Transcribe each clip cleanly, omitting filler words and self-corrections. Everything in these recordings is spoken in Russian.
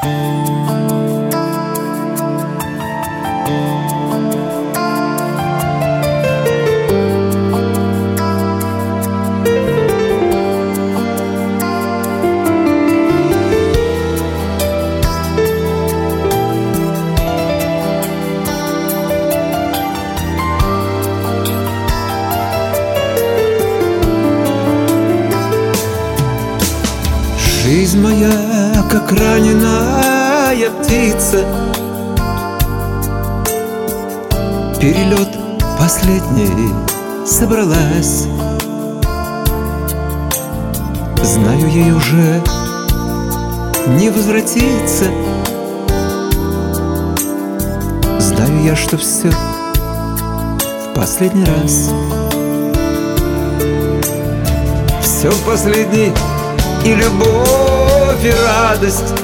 Жизнь моя, как раненая птица, перелет последний собралась. Знаю, ей уже не возвратиться. Знаю я, что все в последний раз. Все в последний, и любовь, и радость.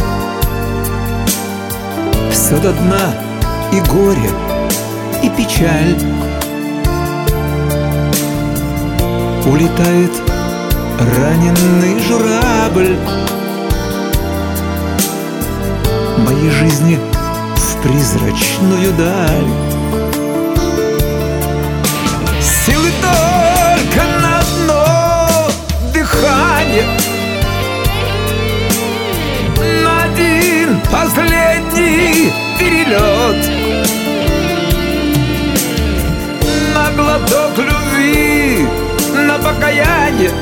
Все до дна, и горе, и печаль. Улетает раненый журавль моей жизни в призрачную даль. Силы только на одно дыхание, на один последний перелет, на глоток любви, на покаяние,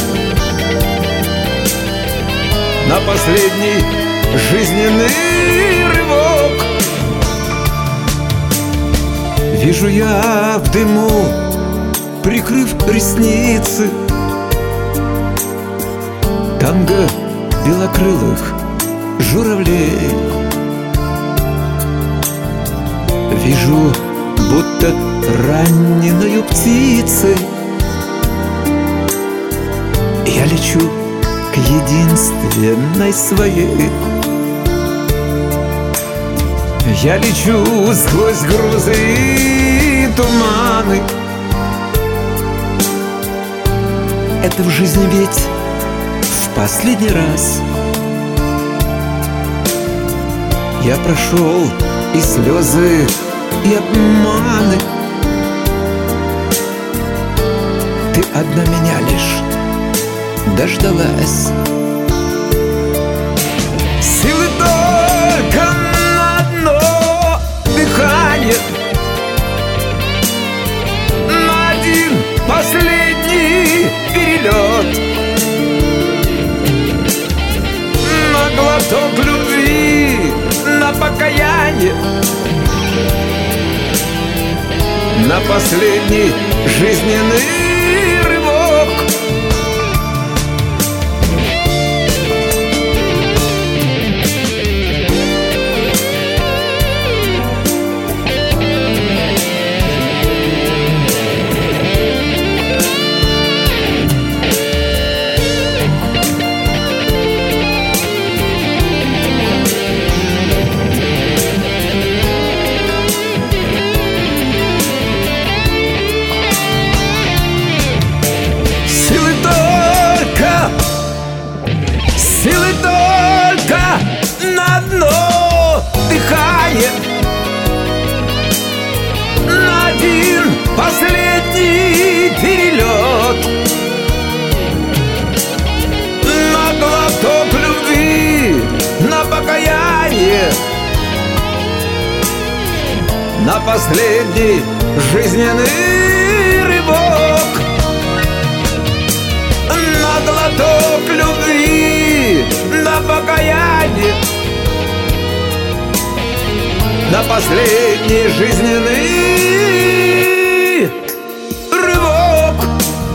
на последний жизненный рывок. Вижу я в дыму, прикрыв ресницы, танго белокрылых журавлей. Вижу, будто раненою птицей я лечу к единственной своей. Я лечу сквозь грузы и туманы. Это в жизни ведь в последний раз. Я прошел и слезы, и обманы. Ты одна меня лишь дождалась. Силы только на одно дыхание, на один последний перелет, на глоток любви, на покаяние, на последний жизненный рывок. Силы только на одно дыхание, на один последний перелет, на глоток любви, на покаяние, на последний жизненный рывок, на глоток любви, на покаяние, на последний жизненный рывок.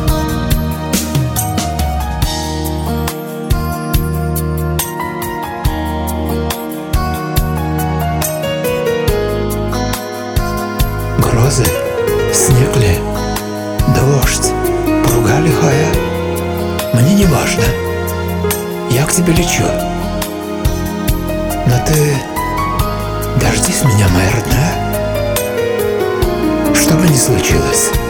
Грозы, снег ли, дождь, пруга лихая, мне не важно, я к тебе лечу. Но ты дождись меня, моя родная. Что бы ни случилось,